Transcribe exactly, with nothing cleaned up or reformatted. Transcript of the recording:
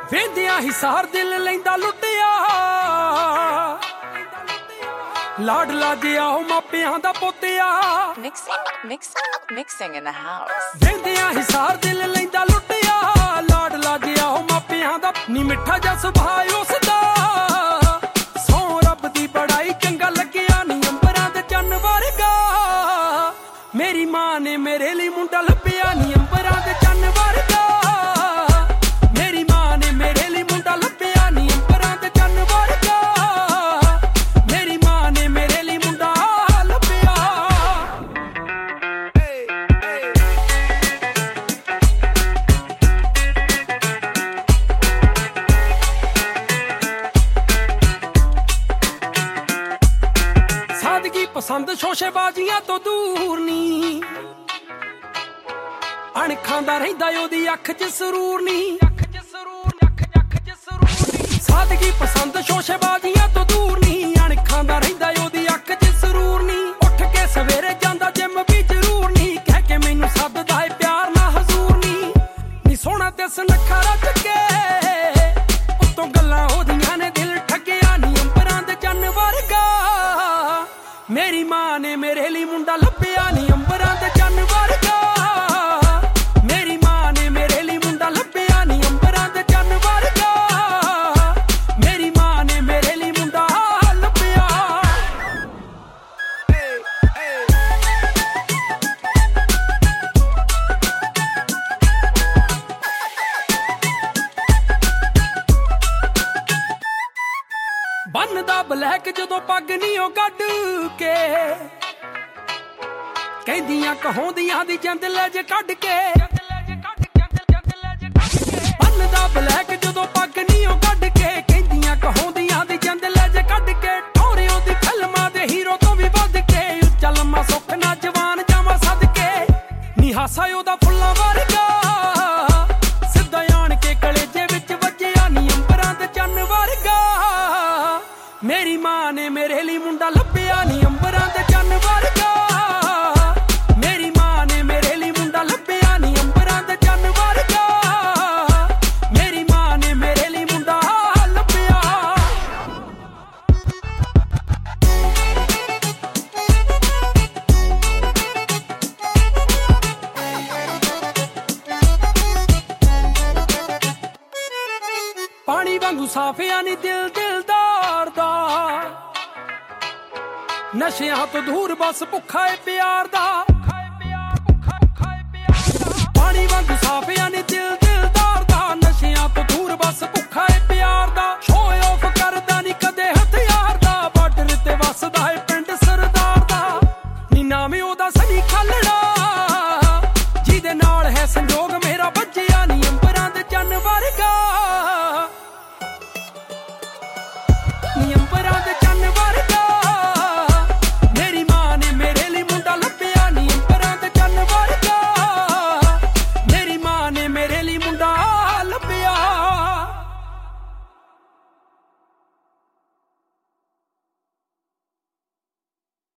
ਵੇਂਦਿਆਂ ਹੀ ਸਾਰ ਦਿਲ ਲੈਂਦਾ ਲੁੱਟਿਆ ਲਾਡਲਾ ਜਿਹਾ ਉਹ ਮਾਪਿਆਂ ਦਾ ਪੋਤਿਆ Mixing, mixing, mixing in the house. ਵੇਂਦਿਆਂ ਹੀ ਸਾਰ ਦਿਲ ਲੈਂਦਾ ਲੁੱਟਿਆ ਲਾਡਲਾ ਜਿਹਾ ਉਹ ਮਾਪਿਆਂ ਦਾ ਨੀ ਮਿੱਠਾ ਜਿਹਾ ਸੁਭਾਅ ਉਸਦਾ ਸੌ ਰੱਬ ਦੀ ਬੜਾਈ ਚੰਗਾ ਲੱਗਿਆ ਨੀ ਅੰਬਰਾਂ ਦੇ ਚੰਨ ਵਰਗਾ ਮੇਰੀ ਮਾਂ ਨੇ ਮੇਰੇ ਲਈ ਮੁੰਡਾ ਲੱਭਿਆ ਨੀ ਅੰਬਰਾਂ ਦੇ ਚੰਨ ਵਰਗਾ ਮੇਰੀ ਮਾਂ ਨੇ ਮੇਰੇ ਲਈ ਮੁੰਡਾ ਲੱਭਿਆ ਨੀ ਅੰਬਰਾਂ ਦੇ ਚੰਨ ਵਰਗਾ ਮੇਰੀ ਮਾਂ ਨੇ ਮੇਰੇ ਲਈ ਮੁੰਡਾ ਲੱਭਿਆ ਸਾਦਗੀ ਪਸੰਦ ਸ਼ੋਸ਼ੇਬਾਜ਼ੀਆਂ ਤੋਂ ਦੂਰ ਨੀ ਅਣਖਾਂ ਦਾ ਰਹਿੰਦਾ ਉਹਦੀ ਅੱਖ 'ਚ ਸਰੂਰ ਨੀ ਸਾਦਗੀ ਪਸੰਦ ਸ਼ੋਸ਼ੇਬਾਜ਼ੀਆਂ ਤੋਂ ਦੂਰ ਨੀ ਅਣਖਾਂ ਦਾ ਰਹਿੰਦਾ ਉਹਦੀ ਅੱਖ 'ਚ ਸਰੂਰ ਨੀ ਉੱਠ ਕੇ ਸਵੇਰੇ ਜਾਂਦਾ ਜਿੰਮ ਵੀ ਜ਼ਰੂਰ ਨੀ ਕਹਿ ਕੇ ਮੈਨੂੰ ਸੱਦਦਾ ਏ ਪਿਆਰ ਨਾ ਹਜ਼ੂਰ ਨੀ ਨੀ ਸੋਹਣਾ ਤੇ ਸੁਨੱਖਾ ਰੱਜ ਕੇ ਉੱਤੋਂ ਗੱਲਾਂ ਉਹਦੀਆਂ ਨੇ ਦਿਲ ਠੱਗਿਆ ਨੀ ਅੰਬਰਾਂ ਦੇ ਚੰਨ ਵਰਗਾ ਮੇਰੀ ਮਾਂ ਨੇ ਮੇਰੇ ਲਈ ਮੁੰਡਾ ਲੱਭਿਆ ਨੀ ਅੰਬਰਾਂ ਦੇ ਚੰਨ ਵਰਗਾ ਮੇਰੀ ਮਾਂ ਨੇ ਮੇਰੇ ਲਈ ਮੁੰਡਾ ਲੱਭਿਆ ਨੀ ਅੰਬਰਾਂ ਦੇ ਚੰਨ ਵਰਗਾ ਮੇਰੀ ਮਾਂ ਨੇ ਮੇਰੇ ਲਈ ਮੁੰਡਾ ਲੱਭਿਆ ਬੰਨਦਾ ਬਲੈਕ ਜਦੋਂ ਪੱਗ ਨੀ ਉਹ ਕੱਢ ਕੇ ਕਹਿੰਦੀਆਂ ਕਹਾਉਂਦੀਆਂ ਦੀ ਜੰਦ ਲੈ ਜੇ ਕੱਢ ਕੇ ਬੰਨਦਾ ਬਲੈਕ ਜਦੋਂ ਪੱਗ ਨੀ ਉਹ ਕੱਢ ਕੇ ਕਹਿੰਦੀਆਂ ਕਹਾਉਂਦੀਆਂ ਦੀ ਜੰਦ ਲੈ ਜੇ ਕੱਢ ਕੇ ਠੋਰੇ ਉਹਦੀ ਫਿਲਮਾਂ ਦੇ ਹੀਰੋ ਤੋਂ ਵੀ ਵੱਧ ਕੇ ਉੱਚਾ ਲੰਮਾ ਸੁੱਖ ਨਾ ਜਵਾਨ ਜਾਵਾਂ ਸਦਕੇ ਨੀ ਹਾਸਾ ਉਹਦਾ ਫੁੱਲਾਂ ਵਰਗਾ ਸਿੱਧਾ ਆਣ ਕੇ ਕਲੇਜੇ ਵਿੱਚ ਵੱਜਿਆ ਨੀ ਅੰਬਰਾਂ ਦੇ ਚੰਨ ਵਰਗਾ ਮੇਰੀ ਮਾਂ ਨੇ ਮੇਰੇ ਲਈ ਮੁੰਡਾ ਲੱਭਿਆ ਨੀ ਅੰਬਰਾਂ ਦੇ ਚੰਨ ਵਰਗਾ ਮੇਰੀ ਮਾਂ ਨੇ ਮੇਰੇ ਲਈ ਮੁੰਡਾ ਲੱਭਿਆ ਨੀ ਅੰਬਰਾਂ ਦੇ ਚੰਨ ਵਰਗਾ ਮੇਰੀ ਮਾਂ ਨੇ ਮੇਰੇ ਲਈ ਮੁੰਡਾ ਲੱਭਿਆ ਪਾਣੀ ਵਾਂਗੂ ਸਾਫਿਆ ਨੀ ਦਿਲ ਦਿਲਦਾਰ ਦਾ ਨਸ਼ਿਆਂ ਤੋਂ ਦੂਰ ਬਸ ਭੁੱਖਾ ਏ ਪਿਆਰ ਦਾ ਪਾਣੀ ਵਾਂਗੂ ਸਾਫਿਆ ਨੀ ਦਿਲ ਦਿਲਦਾਰ ਦਾ ਨਸ਼ਿਆਂ ਤੋਂ ਦੂਰ ਬਸ ਭੁੱਖਾ